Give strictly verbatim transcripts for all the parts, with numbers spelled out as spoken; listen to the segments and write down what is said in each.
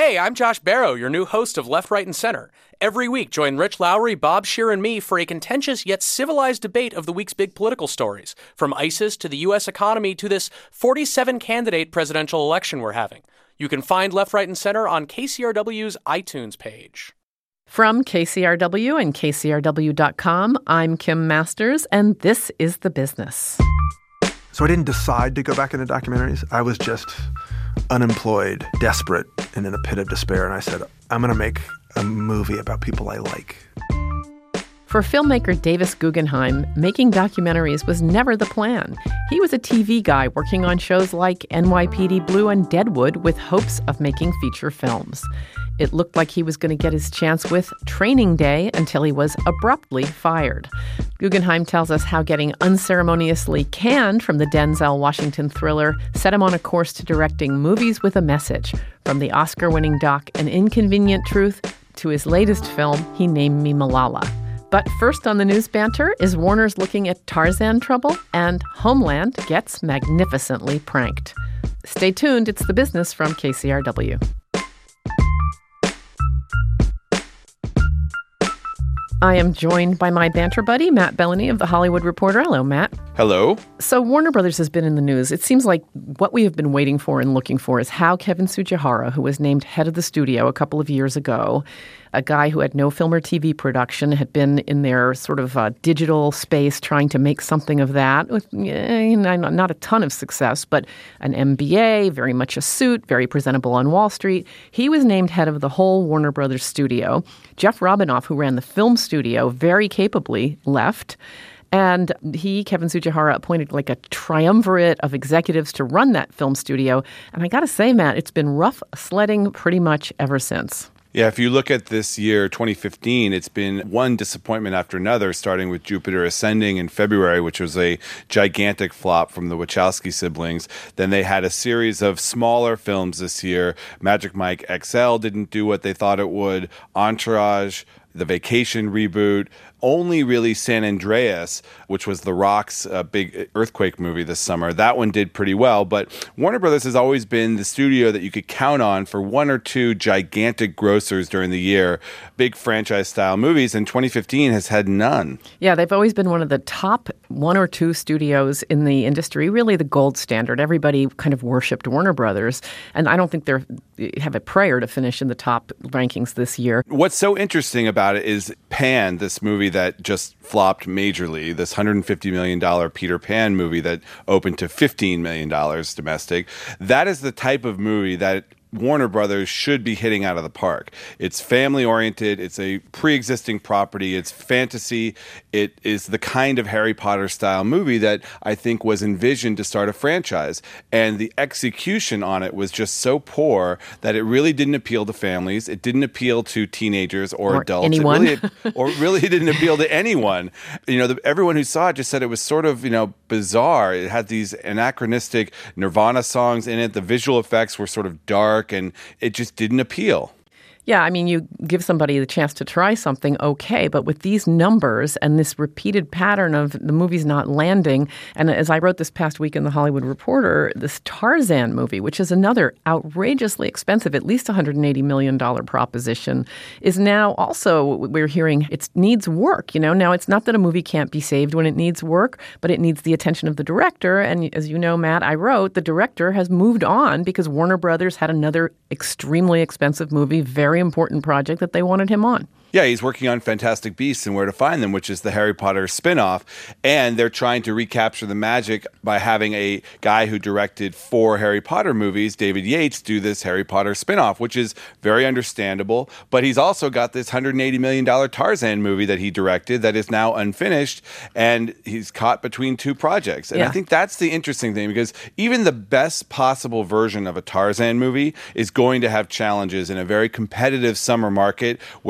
Hey, I'm Josh Barrow, your new host of Left, Right, and Center. Every week, join Rich Lowry, Bob Scheer, and me for a contentious yet civilized debate of the week's big political stories, from ISIS to the U S economy to this forty-seven candidate presidential election we're having. You can find Left, Right, and Center on K C R W's iTunes page. From K C R W and K C R W dot com, I'm Kim Masters, and this is The Business. So I didn't decide to go back into documentaries. I was just unemployed, desperate, and in a pit of despair. And I said, I'm going to make a movie about people I like. For filmmaker Davis Guggenheim, making documentaries was never the plan. He was a T V guy working on shows like N Y P D Blue and Deadwood with hopes of making feature films. It looked like he was going to get his chance with Training Day until he was abruptly fired. Guggenheim tells us how getting unceremoniously canned from the Denzel Washington thriller set him on a course to directing movies with a message, from the Oscar-winning doc An Inconvenient Truth to his latest film, He Named Me Malala. But first on the news banter is Warner's looking at Tarzan trouble, and Homeland gets magnificently pranked. Stay tuned. It's The Business from K C R W. I am joined by my banter buddy, Matt Bellany of The Hollywood Reporter. Hello, Matt. Hello. So Warner Brothers has been in the news. It seems like what we have been waiting for and looking for is how Kevin Tsujihara, who was named head of the studio a couple of years ago, a guy who had no film or T V production, had been in their sort of uh, digital space trying to make something of that with eh, not a ton of success, but an M B A, very much a suit, very presentable on Wall Street. He was named head of the whole Warner Brothers studio. Jeff Robinoff, who ran the film studio, very capably left. And he, Kevin Tsujihara, appointed like a triumvirate of executives to run that film studio. And I got to say, Matt, it's been rough sledding pretty much ever since. Yeah, if you look at this year, twenty fifteen, it's been one disappointment after another, starting with Jupiter Ascending in February, which was a gigantic flop from the Wachowski siblings. Then they had a series of smaller films this year. Magic Mike X L didn't do what they thought it would. Entourage, The Vacation reboot. Only really San Andreas, which was The Rock's uh, big earthquake movie this summer. That one did pretty well, but Warner Brothers has always been the studio that you could count on for one or two gigantic grossers during the year, big franchise-style movies, and twenty fifteen has had none. Yeah, they've always been one of the top one or two studios in the industry, really the gold standard. Everybody kind of worshipped Warner Brothers, and I don't think they have a prayer to finish in the top rankings this year. What's so interesting about it is Pan, this movie that just flopped majorly, this one hundred fifty million dollars Peter Pan movie that opened to fifteen million dollars domestic. That is the type of movie that Warner Brothers should be hitting out of the park. It's family-oriented. It's a pre-existing property. It's fantasy. It is the kind of Harry Potter-style movie that I think was envisioned to start a franchise. And the execution on it was just so poor that it really didn't appeal to families. It didn't appeal to teenagers or, or adults. Anyone. It really, or really didn't appeal to anyone. You know, the, everyone who saw it just said it was sort of, you know, bizarre. It had these anachronistic Nirvana songs in it. The visual effects were sort of dark, and it just didn't appeal. Yeah, I mean, you give somebody the chance to try something, okay, but with these numbers and this repeated pattern of the movies not landing, and as I wrote this past week in The Hollywood Reporter, this Tarzan movie, which is another outrageously expensive, at least one hundred eighty million dollars proposition, is now also, we're hearing, it needs work. You know, now it's not that a movie can't be saved when it needs work, but it needs the attention of the director. And as you know, Matt, I wrote, the director has moved on because Warner Brothers had another extremely expensive movie, very important project that they wanted him on. Yeah, he's working on Fantastic Beasts and Where to Find Them, which is the Harry Potter spinoff. And they're trying to recapture the magic by having a guy who directed four Harry Potter movies, David Yates, do this Harry Potter spinoff, which is very understandable. But he's also got this one hundred eighty million dollars Tarzan movie that he directed that is now unfinished. And he's caught between two projects. And yeah. I think that's the interesting thing, because even the best possible version of a Tarzan movie is going to have challenges in a very competitive summer market where the Star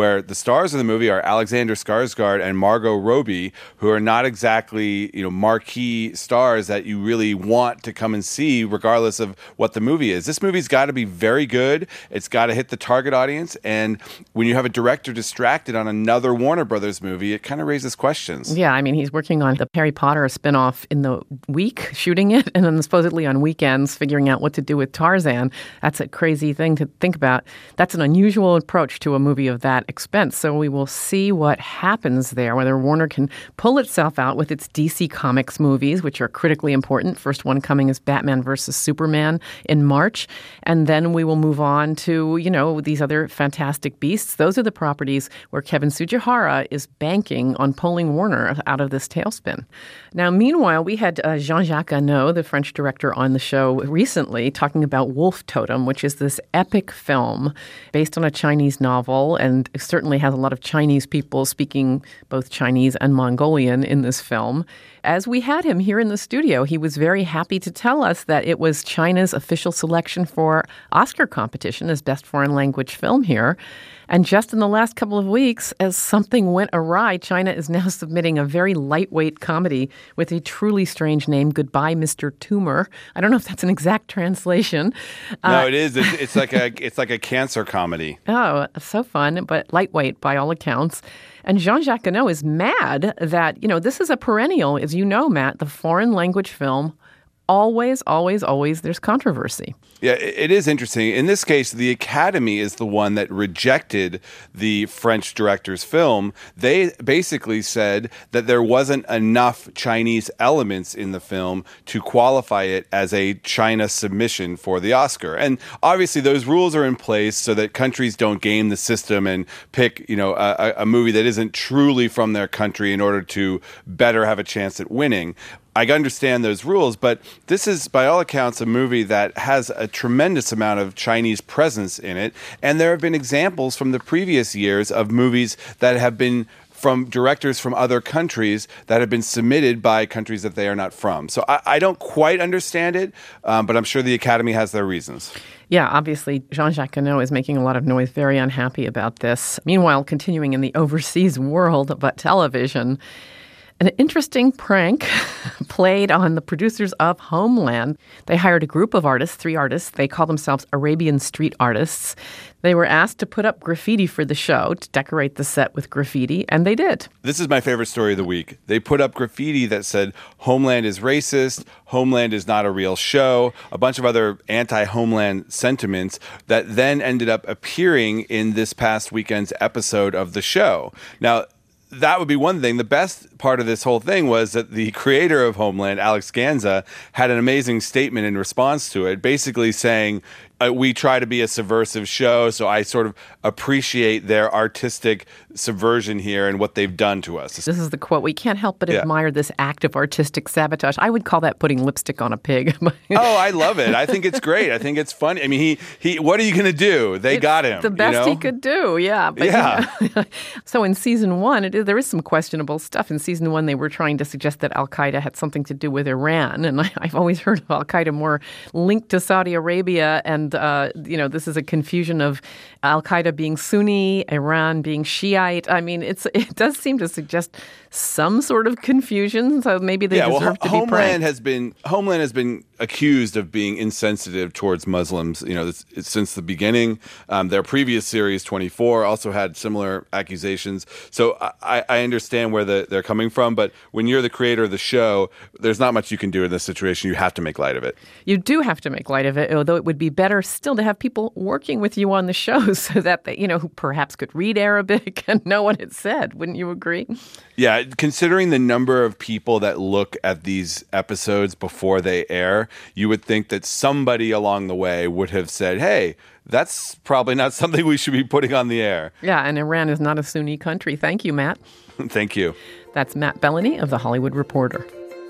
stars of the movie are Alexander Skarsgård and Margot Robbie, who are not exactly, you know, marquee stars that you really want to come and see, regardless of what the movie is. This movie's got to be very good. It's got to hit the target audience. And when you have a director distracted on another Warner Brothers movie, it kind of raises questions. Yeah, I mean, he's working on the Harry Potter spinoff in the week, shooting it, and then supposedly on weekends figuring out what to do with Tarzan. That's a crazy thing to think about. That's an unusual approach to a movie of that expense. So we will see what happens there, whether Warner can pull itself out with its D C Comics movies, which are critically important. First one coming is Batman versus Superman in March. And then we will move on to, you know, these other Fantastic Beasts. Those are the properties where Kevin Tsujihara is banking on pulling Warner out of this tailspin. Now, meanwhile, we had uh, Jean-Jacques Annaud, the French director, on the show recently talking about Wolf Totem, which is this epic film based on a Chinese novel, and certainly has a lot of Chinese people speaking both Chinese and Mongolian in this film. As we had him here in the studio, he was very happy to tell us that it was China's official selection for Oscar competition as Best Foreign Language Film here. And just in the last couple of weeks, as something went awry, China is now submitting a very lightweight comedy with a truly strange name, Goodbye, Mister Tumor. I don't know if that's an exact translation. No, uh, it is. It's, it's like a it's like a cancer comedy. Oh, so fun, but lightweight by all accounts. And Jean-Jacques Annaud is mad that, you know, this is a perennial, as you know, Matt, the foreign language film. Always, always, always there's controversy. Yeah, it is interesting. In this case, the Academy is the one that rejected the French director's film. They basically said that there wasn't enough Chinese elements in the film to qualify it as a China submission for the Oscar. And obviously those rules are in place so that countries don't game the system and pick, you know, a, a movie that isn't truly from their country in order to better have a chance at winning. I understand those rules, but this is, by all accounts, a movie that has a tremendous amount of Chinese presence in it. And there have been examples from the previous years of movies that have been from directors from other countries that have been submitted by countries that they are not from. So I, I don't quite understand it, um, but I'm sure the Academy has their reasons. Yeah, obviously, Jean-Jacques Annaud is making a lot of noise, very unhappy about this. Meanwhile, continuing in the overseas world but television, an interesting prank played on the producers of Homeland. They hired a group of artists, three artists. They call themselves Arabian Street Artists. They were asked to put up graffiti for the show, to decorate the set with graffiti, and they did. This is my favorite story of the week. They put up graffiti that said, Homeland is racist, Homeland is not a real show, a bunch of other anti-Homeland sentiments that then ended up appearing in this past weekend's episode of the show. Now, that would be one thing. The best part of this whole thing was that the creator of Homeland, Alex Ganza, had an amazing statement in response to it, basically saying, uh, we try to be a subversive show, so I sort of appreciate their artistic subversion here and what they've done to us. This is the quote. We can't help but yeah. admire this act of artistic sabotage. I would call that putting lipstick on a pig. Oh, I love it. I think it's great. I think it's funny. I mean, he, he what are you going to do? They it's got him. The best you know? he could do, yeah. But, yeah. You know, so in season one, it is, there is some questionable stuff. In season one, they were trying to suggest that Al-Qaeda had something to do with Iran. And I, I've always heard of Al-Qaeda more linked to Saudi Arabia. And, uh, you know, this is a confusion of Al-Qaeda being Sunni, Iran being Shiite. I mean, it's it does seem to suggest some sort of confusion. So maybe they yeah, deserve well, to be Homeland pranked. has been Homeland has been accused of being insensitive towards Muslims. You know, this, since the beginning. Um, their previous series, twenty-four, also had similar accusations. So I, I understand where the, they're coming from. But when you're the creator of the show, there's not much you can do in this situation. You have to make light of it. You do have to make light of it, although it would be better still to have people working with you on the show so that they, you know, who perhaps could read Arabic and know what it said. Wouldn't you agree? Yeah, considering the number of people that look at these episodes before they air, you would think that somebody along the way would have said, hey, that's probably not something we should be putting on the air. Yeah, and Iran is not a Sunni country. Thank you, Matt. Thank you. That's Matt Bellany of The Hollywood Reporter.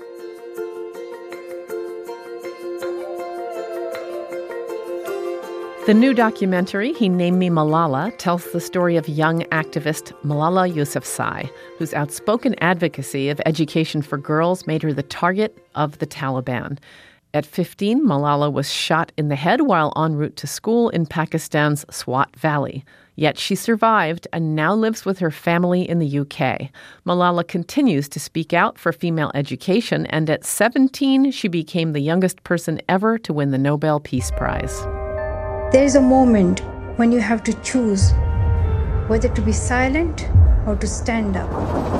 The new documentary, He Named Me Malala, tells the story of young activist Malala Yousafzai, whose outspoken advocacy of education for girls made her the target of the Taliban. At fifteen, Malala was shot in the head while en route to school in Pakistan's Swat Valley. Yet she survived and now lives with her family in the U K. Malala continues to speak out for female education, and at seventeen, she became the youngest person ever to win the Nobel Peace Prize. There is a moment when you have to choose whether to be silent or to stand up.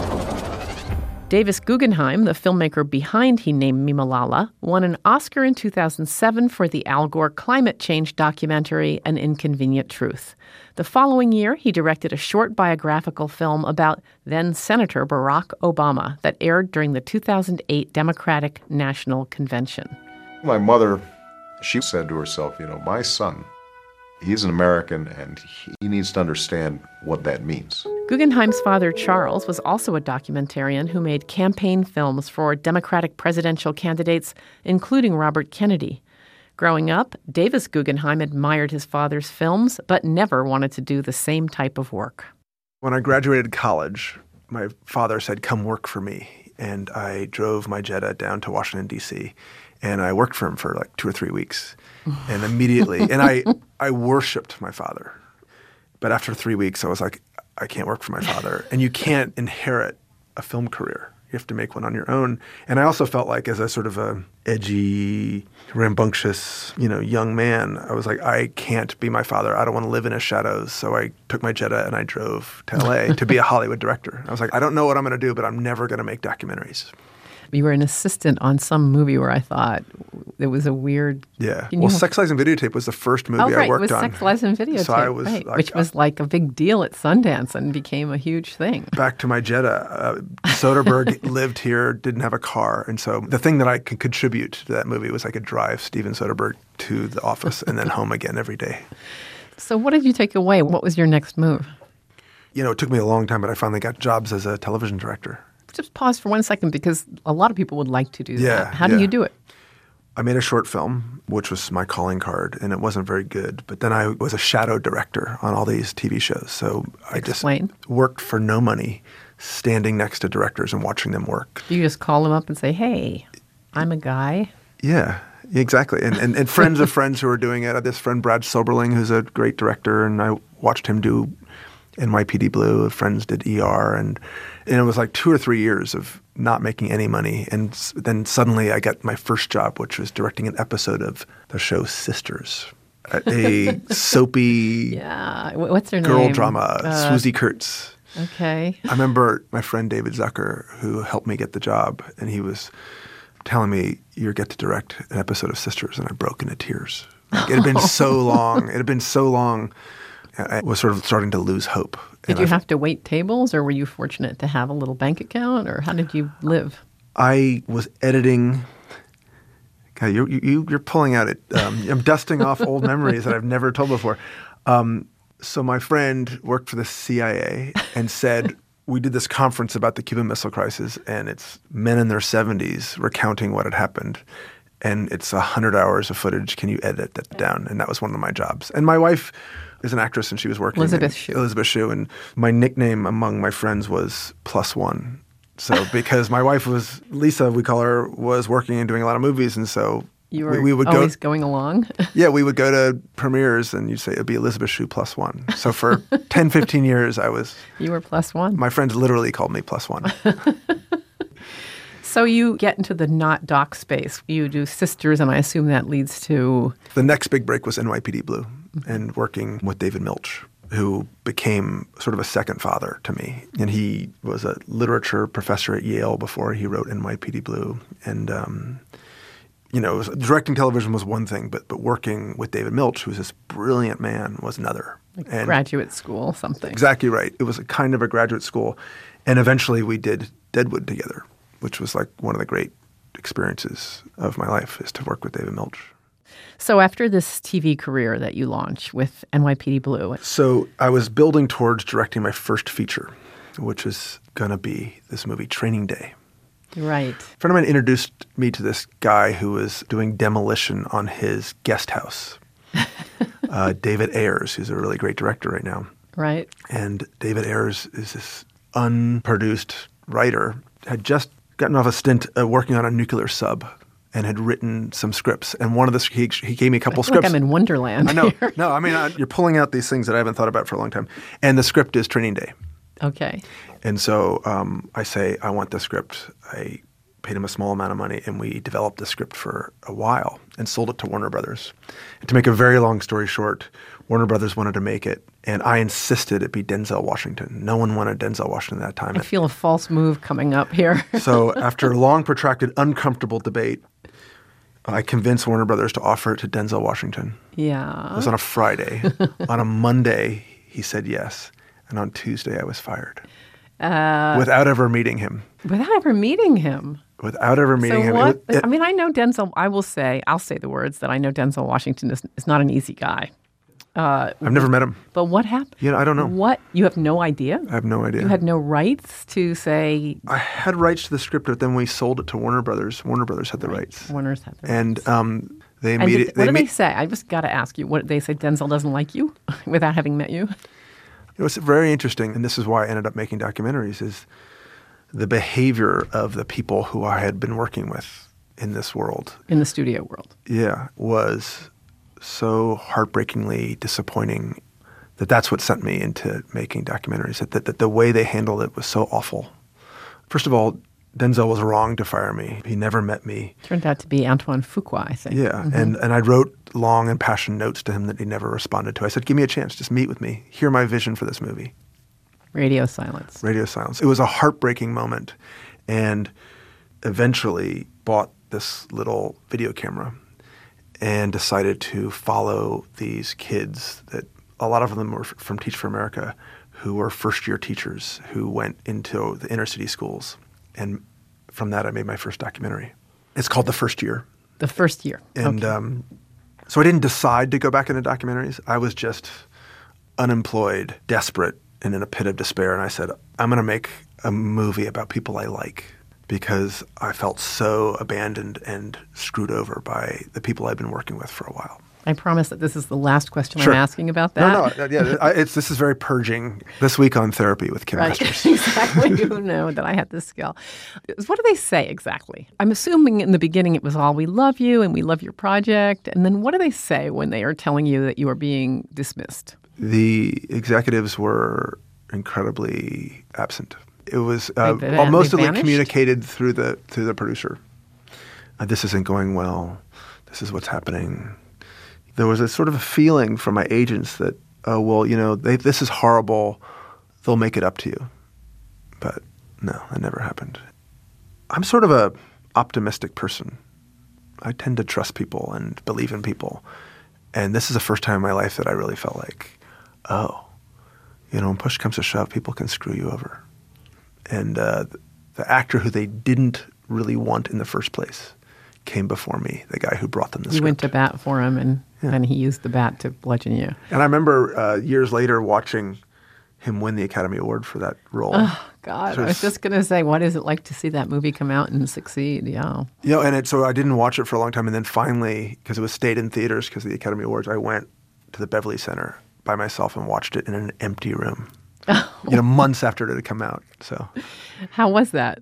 Davis Guggenheim, the filmmaker behind He Named Me Malala, won an Oscar in two thousand seven for the Al Gore climate change documentary An Inconvenient Truth. The following year, he directed a short biographical film about then-Senator Barack Obama that aired during the two thousand eight Democratic National Convention. My mother, she said to herself, you know, my son, he's an American and he needs to understand what that means. Guggenheim's father, Charles, was also a documentarian who made campaign films for Democratic presidential candidates, including Robert Kennedy. Growing up, Davis Guggenheim admired his father's films, but never wanted to do the same type of work. When I graduated college, my father said, come work for me. And I drove my Jetta down to Washington, D C, and I worked for him for like two or three weeks. And immediately, and I, I worshipped my father. But after three weeks, I was like, I can't work for my father. And you can't inherit a film career. You have to make one on your own. And I also felt like as a sort of a edgy, rambunctious, you know, young man, I was like, I can't be my father. I don't want to live in his shadows. So I took my Jetta and I drove to L A to be a Hollywood director. I was like, I don't know what I'm going to do, but I'm never going to make documentaries. You were an assistant on some movie where I thought it was a weird... Yeah. Well, Sex, Lies, and Videotape was the first movie oh, right. I worked on. It was on. Sex, Lies, and Videotape, so I was, right, like, which was like a big deal at Sundance and became a huge thing. Back to my Jetta. Uh, Soderbergh lived here, didn't have a car. And so the thing that I could contribute to that movie was I could drive Steven Soderbergh to the office and then home again every day. So what did you take away? What was your next move? You know, it took me a long time, but I finally got jobs as a television director. Just pause for one second because a lot of people would like to do yeah, that. How yeah. do you do it? I made a short film, which was my calling card, and it wasn't very good. But then I was a shadow director on all these T V shows. So I Explain. just worked for no money, standing next to directors and watching them work. You just call them up and say, hey, I'm a guy. Yeah, exactly. And, and, and friends of friends who are doing it. I had this friend, Brad Soberling, who's a great director, and I watched him do N Y P D Blue. Friends did E R, and, and it was like two or three years of not making any money. And then suddenly I got my first job, which was directing an episode of the show Sisters, a soapy yeah. What's her girl name? drama, Uh, Swoosie Kurtz. Okay. I remember my friend David Zucker, who helped me get the job, and he was telling me, you get to direct an episode of Sisters, and I broke into tears. Like, it had been so long. It had been so long. I was sort of starting to lose hope. Did you have to wait tables, or were you fortunate to have a little bank account, or how did you live? I was editing. God, you're, you, you're pulling out it. Um, I'm dusting off old memories that I've never told before. Um, so my friend worked for the C I A and said, we did this conference about the Cuban Missile Crisis, and it's men in their seventies recounting what had happened. And it's one hundred hours of footage. Can you edit that down? And that was one of my jobs. And my wife is an actress, and she was working. Elizabeth in, Shue. Elizabeth Shue. And my nickname among my friends was Plus One. So because my wife was, Lisa, we call her, was working and doing a lot of movies. And so you were we, we would always go, going along? Yeah, we would go to premieres, and you'd say it would be Elizabeth Shue Plus One. So for ten, fifteen years, I was... You were Plus One. My friends literally called me Plus One. So you get into the not doc space. You do Sisters, and I assume that leads to... The next big break was N Y P D Blue, and working with David Milch, who became sort of a second father to me. And he was a literature professor at Yale before he wrote N Y P D Blue. And, um, you know, it was, directing television was one thing, but but working with David Milch, who's this brilliant man, was another. Like and graduate school, something. Exactly right. It was a kind of a graduate school. And eventually we did Deadwood together, which was like one of the great experiences of my life, is to work with David Milch. So after this T V career that you launched with N Y P D Blue. So I was building towards directing my first feature, which was going to be this movie, Training Day. Right. A friend of mine introduced me to this guy who was doing demolition on his guest house, uh, David Ayers, who's a really great director right now. Right. And David Ayers is this unproduced writer, had just gotten off a stint uh, working on a nuclear sub. and had written some scripts. And one of the he, he gave me a couple I feel scripts. Like I'm in Wonderland. I know. Here. No, I mean I, you're pulling out these things that I haven't thought about for a long time. And the script is Training Day. Okay. And so um, I say I want the script. I paid him a small amount of money, and we developed the script for a while and sold it to Warner Brothers. And to make a very long story short, Warner Brothers wanted to make it, and I insisted it be Denzel Washington. No one wanted Denzel Washington at that time. I feel a false move coming up here. So after a long, protracted, uncomfortable debate, I convinced Warner Brothers to offer it to Denzel Washington. Yeah. It was on a Friday. On a Monday, he said yes. And on Tuesday, I was fired. Uh, without ever meeting him. Without ever meeting him? Without ever meeting so him. What, it, it, I mean, I know Denzel, I will say, I'll say the words that I know Denzel Washington is, is not an easy guy. Uh, I've never met him. But what happened? You know, I don't know. What? You have no idea? I have no idea. You had no rights to say... I had rights to the script, but then we sold it to Warner Brothers. Warner Brothers had the right. rights. Warner's had the rights. And um, they and immediately... Did, what they do me- they say? I just got to ask you. What they say Denzel doesn't like you without having met you? It was very interesting, and this is why I ended up making documentaries, is the behavior of the people who I had been working with in this world. In the studio world. Yeah, was so heartbreakingly disappointing that that's what sent me into making documentaries, that, that, that the way they handled it was so awful. First of all, Denzel was wrong to fire me. He never met me. Turned out to be Antoine Fuqua, I think. Yeah, mm-hmm. and, and I wrote long and passionate notes to him that he never responded to. I said, give me a chance, just meet with me, hear my vision for this movie. Radio silence. Radio silence. It was a heartbreaking moment, and eventually bought this little video camera and decided to follow these kids that a lot of them were from Teach for America, who were first-year teachers who went into the inner-city schools. And from that, I made my first documentary. It's called The First Year. The First Year. And okay. um, so I didn't decide to go back into documentaries. I was just unemployed, desperate, and in a pit of despair. And I said, I'm going to make a movie about people I like, because I felt so abandoned and screwed over by the people I've been working with for a while. I promise that this is the last question Sure. I'm asking about that. No, no, yeah, I, it's this is very purging. This week on Therapy with Kim Right, Masters. exactly. You know that I had this skill. What do they say exactly? I'm assuming in the beginning it was all, we love you and we love your project. And then what do they say when they are telling you that you are being dismissed? The executives were incredibly absent. It was uh, They- they- mostly they vanished? communicated through the through the producer. Uh, this isn't going well. This is what's happening. There was a sort of a feeling from my agents that, oh, well, you know, they, this is horrible. They'll make it up to you. But no, that never happened. I'm sort of a optimistic person. I tend to trust people and believe in people. And this is the first time in my life that I really felt like, oh, you know, when push comes to shove, people can screw you over. And uh, the actor who they didn't really want in the first place came before me, the guy who brought them the You script. went to bat for him, and Yeah. then he used the bat to bludgeon you. And I remember uh, years later watching him win the Academy Award for that role. Oh, God. So I was it's- just going to say, what is it like to see that movie come out and succeed? Yeah. You know, and it, so I didn't watch it for a long time. And then finally, because it was stayed in theaters because of the Academy Awards, I went to the Beverly Center by myself and watched it in an empty room. You know, months after it had come out. So How was that?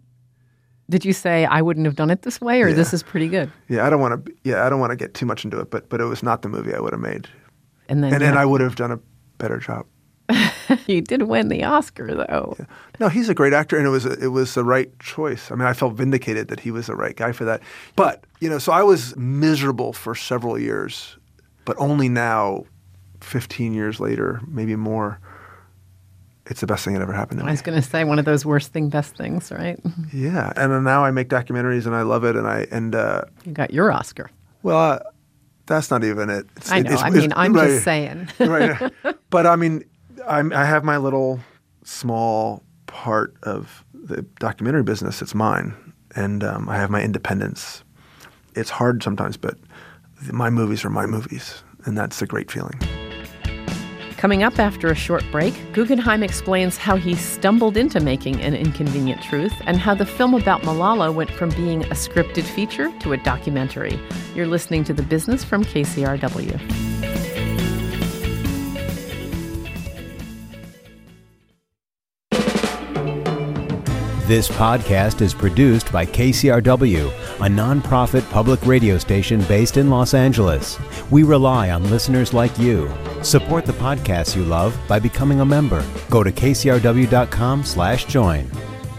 Did you say, I wouldn't have done it this way, or Yeah. this is pretty good? yeah, I don't want to. Yeah, I don't want to get too much into it, but but it was not the movie I would have made, And then and you, and I would have done a better job. you did win the Oscar, though. No, he's a great actor, and it was it was the right choice. I mean, I felt vindicated that he was the right guy for that. But you know, so I was miserable for several years, but only now, fifteen years later, maybe more, it's the best thing that ever happened to I me. was going to say one of those worst thing, best things, right? Yeah, and then now I make documentaries, and I love it, and I and uh, You got your Oscar. well, uh, that's not even it. It's, I know. It's, I it's- mean, I'm right, just saying. right. But I mean, I'm, I have my little small part of the documentary business. It's mine, and um, I have my independence. It's hard sometimes, but my movies are my movies, and that's a great feeling. Coming up after a short break, Guggenheim explains how he stumbled into making An Inconvenient Truth and how the film about Malala went from being a scripted feature to a documentary. You're listening to The Business from K C R W. This podcast is produced by K C R W, a nonprofit public radio station based in Los Angeles. We rely on listeners like you. Support the podcasts you love by becoming a member. Go to kcrw.com slash join.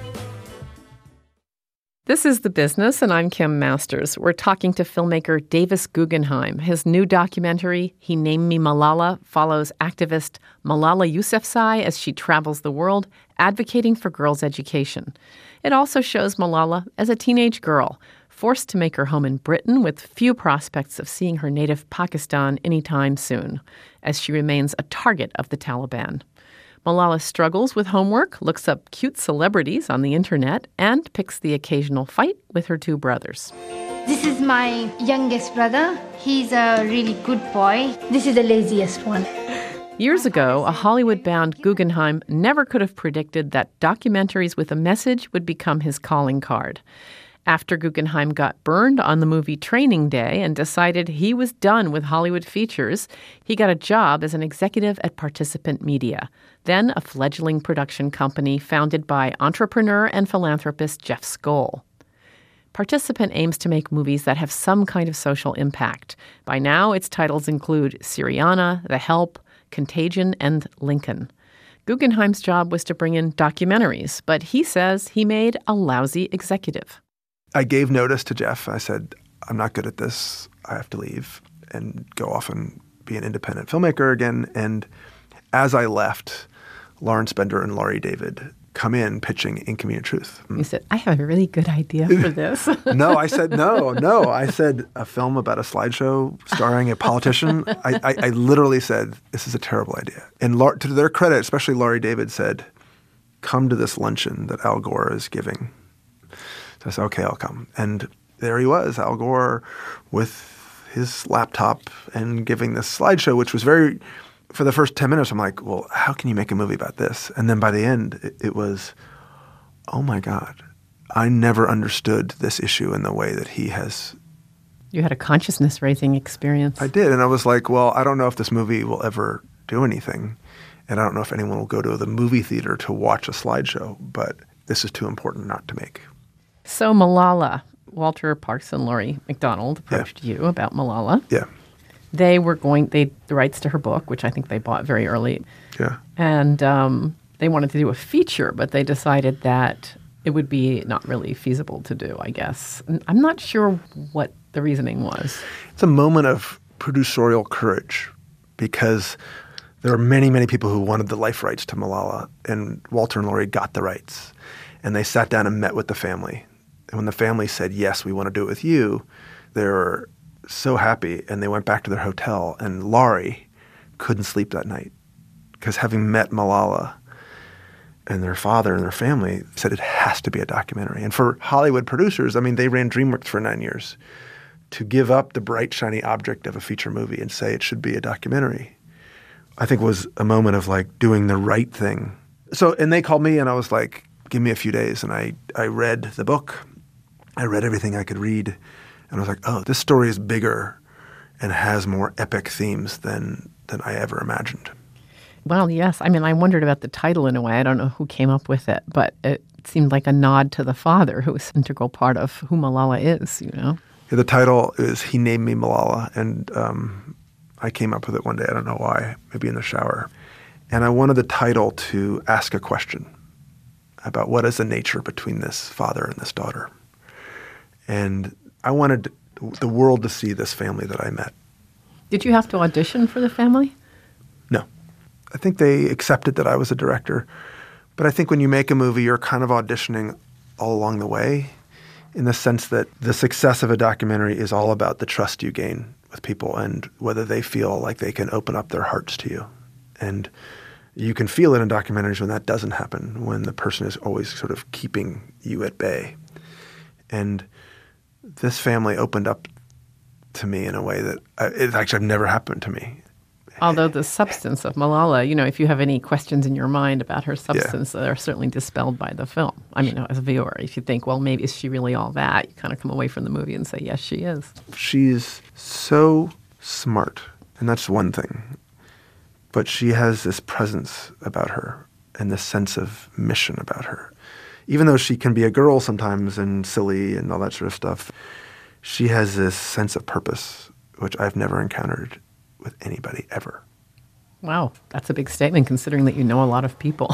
This is The Business, and I'm Kim Masters. We're talking to filmmaker Davis Guggenheim. His new documentary, He Named Me Malala, follows activist Malala Yousafzai as she travels the world advocating for girls' education. It also shows Malala as a teenage girl, forced to make her home in Britain with few prospects of seeing her native Pakistan anytime soon, as she remains a target of the Taliban. Malala struggles with homework, looks up cute celebrities on the internet, and picks the occasional fight with her two brothers. This is my youngest brother. He's a really good boy. This is the laziest one. Years ago, a Hollywood-bound Guggenheim never could have predicted that documentaries with a message would become his calling card. After Guggenheim got burned on the movie Training Day and decided he was done with Hollywood features, he got a job as an executive at Participant Media, then a fledgling production company founded by entrepreneur and philanthropist Jeff Skoll. Participant aims to make movies that have some kind of social impact. By now, its titles include Syriana, The Help, Contagion, and Lincoln. Guggenheim's job was to bring in documentaries, but he says he made a lousy executive. I gave notice to Jeff. I said, I'm not good at this. I have to leave and go off and be an independent filmmaker again. And as I left, Lawrence Bender and Laurie David come in pitching Inconvenient Truth. You said, I have a really good idea for this. No, I said, no, no. I said, a film about a slideshow starring a politician. I, I, I literally said, this is a terrible idea. And La- to their credit, especially Laurie David said, come to this luncheon that Al Gore is giving. So I said, okay, I'll come. And there he was, Al Gore, with his laptop and giving this slideshow, which was very, for the first ten minutes, I'm like, well, how can you make a movie about this? And then by the end, it, it was, oh my God, I never understood this issue in the way that he has. You had a consciousness-raising experience. I did. And I was like, well, I don't know if this movie will ever do anything. And I don't know if anyone will go to the movie theater to watch a slideshow, but this is too important not to make. So Malala, Walter Parkes and Laurie McDonald approached yeah. you about Malala. Yeah. They were going, they the rights to her book, which I think they bought very early. Yeah. And um, they wanted to do a feature, but they decided that it would be not really feasible to do, I guess. And I'm not sure what the reasoning was. It's a moment of producerial courage because there are many, many people who wanted the life rights to Malala, and Walter and Laurie got the rights. And they sat down and met with the family. And when the family said, yes, we want to do it with you, they were so happy. And they went back to their hotel. And Laurie couldn't sleep that night because having met Malala and their father and their family said it has to be a documentary. And for Hollywood producers, I mean, they ran DreamWorks for nine years. To give up the bright, shiny object of a feature movie and say it should be a documentary, I think was a moment of like doing the right thing. So, and they called me and I was like, give me a few days. And I, I read the book. I read everything I could read. And I was like, oh, this story is bigger and has more epic themes than than I ever imagined. Well, yes. I mean, I wondered about the title in a way. I don't know who came up with it, but it seemed like a nod to the father, who was an integral part of who Malala is, you know? Yeah, the title is He Named Me Malala. And um, I came up with it one day. I don't know why, maybe in the shower. And I wanted the title to ask a question about what is the nature between this father and this daughter. And I wanted the world to see this family that I met. Did you have to audition for the family? No. I think they accepted that I was a director. But I think when you make a movie, you're kind of auditioning all along the way, in the sense that the success of a documentary is all about the trust you gain with people and whether they feel like they can open up their hearts to you. And you can feel it in documentaries when that doesn't happen, when the person is always sort of keeping you at bay. And this family opened up to me in a way that I, it actually never happened to me. Although the substance of Malala, you know, if you have any questions in your mind about her substance, yeah. they're certainly dispelled by the film. I mean, as a viewer, if you think, well, maybe is she really all that? You kind of come away from the movie and say, yes, she is. She's so smart, and that's one thing. But she has this presence about her and this sense of mission about her. even though she can be a girl sometimes and silly and all that sort of stuff, she has this sense of purpose, which I've never encountered with anybody ever. Wow, that's a big statement considering that you know a lot of people.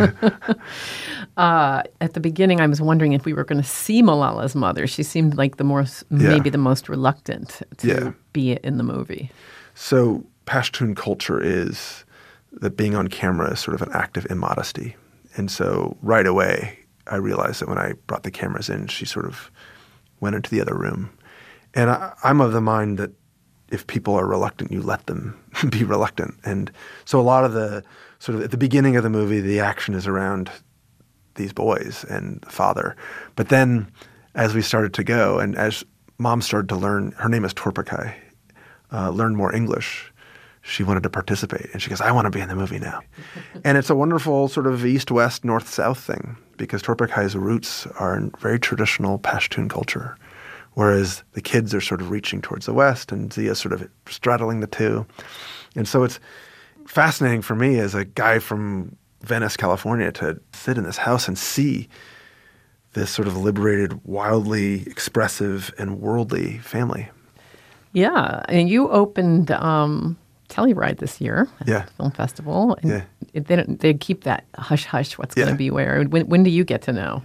uh, at the beginning, I was wondering if we were going to see Malala's mother. She seemed like the more, Yeah. maybe the most reluctant to Yeah. be in the movie. So Pashtun culture is that being on camera is sort of an act of immodesty. And so right away, I realized that when I brought the cameras in, she sort of went into the other room. And I, I'm of the mind that if people are reluctant, you let them be reluctant. And so a lot of the sort of at the beginning of the movie, the action is around these boys and the father. But then as we started to go and as Mom started to learn, her name is Torpakai, uh, learn more English, she wanted to participate. And she goes, I want to be in the movie now. And it's a wonderful sort of east-west, north-south thing because Torpakai's roots are in very traditional Pashtun culture, whereas the kids are sort of reaching towards the west and Zia's sort of straddling the two. And so it's fascinating for me as a guy from Venice, California, to sit in this house and see this sort of liberated, wildly expressive and worldly family. Yeah, and you opened um, Telluride this year at Yeah. the film festival. And Yeah. it, they don't, they keep that hush-hush, what's Yeah. going to be where. When, when do you get to know?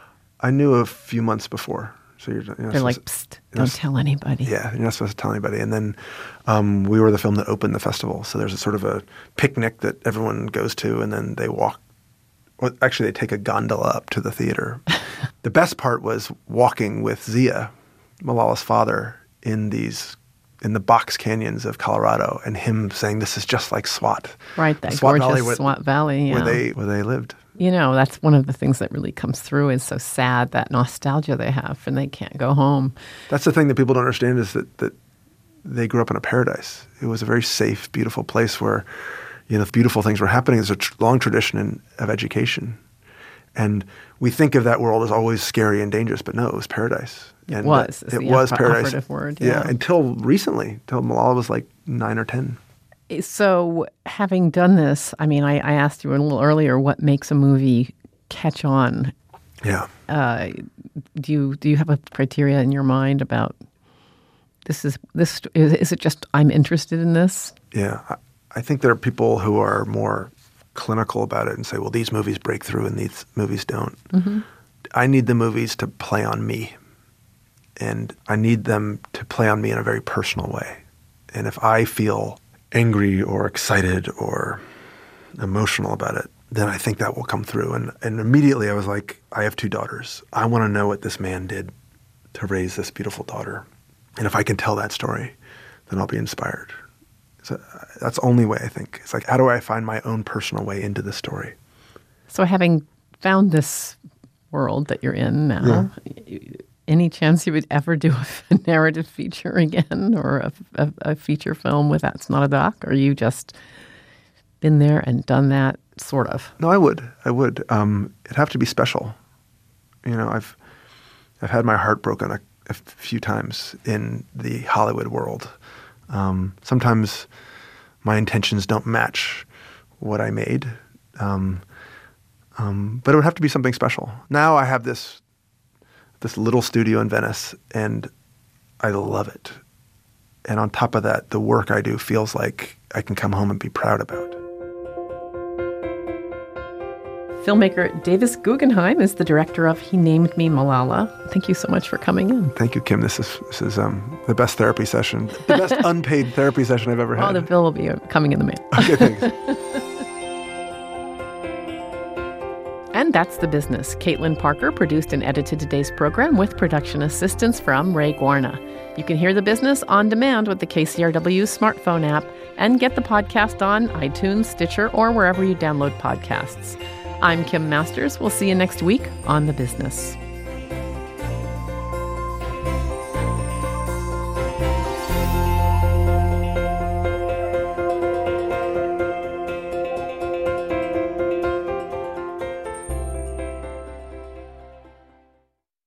I knew a few months before. So you're, you're not They're like, supposed- psst, you're not don't tell anybody. Yeah, you're not supposed to tell anybody. And then um, we were the film that opened the festival. So there's a sort of a picnic that everyone goes to, and then they walk. Well, actually, they take a gondola up to the theater. The best part was walking with Zia, Malala's father, in these in the box canyons of Colorado, and him saying, "This is just like SWAT." Right, that SWAT gorgeous Valley where, SWAT Valley. Yeah. where they where they lived. You know, that's one of the things that really comes through is so sad, that nostalgia they have and they can't go home. That's the thing that people don't understand is that, that they grew up in a paradise. It was a very safe, beautiful place where, you know, beautiful things were happening. There's a tr- long tradition in, of education. And we think of that world as always scary and dangerous, but no, it was paradise. And It was. It the was op- paradise. operative word. Yeah. Yeah. Until recently, until Malala was like nine or ten. So having done this, I mean, I, I asked you a little earlier what makes a movie catch on. Yeah. Uh, do you do you have a criteria in your mind about this is this is, is it just I'm interested in this? Yeah. I, I think there are people who are more clinical about it and say, well, these movies break through and these movies don't. Mm-hmm. I need the movies to play on me. And I need them to play on me in a very personal way. And if I feel angry or excited or emotional about it, then I think that will come through. And, and immediately I was like, I have two daughters. I want to know what this man did to raise this beautiful daughter. And if I can tell that story, then I'll be inspired. So that's the only way, I think. It's like, how do I find my own personal way into this story? So having found this world that you're in now, yeah. Any chance you would ever do a narrative feature again or a, a, a feature film with That's Not a Doc? Or you just been there and done that, sort of? No, I would. I would. Um, it'd have to be special. You know, I've I've had my heart broken a, a few times in the Hollywood world. Um, sometimes my intentions don't match what I made. Um, um, but it would have to be something special. Now I have this this little studio in Venice, and I love it. And on top of that, the work I do feels like I can come home and be proud about. Filmmaker Davis Guggenheim is the director of He Named Me Malala. Thank you so much for coming in. Thank you, Kim. This is this is um, the best therapy session, the best unpaid therapy session I've ever had. Oh, the bill will be coming in the mail. Okay, thanks. And that's The Business. Caitlin Parker produced and edited today's program with production assistance from Ray Guarna. You can hear The Business on demand with the K C R W smartphone app and get the podcast on iTunes, Stitcher, or wherever you download podcasts. I'm Kim Masters. We'll see you next week on The Business.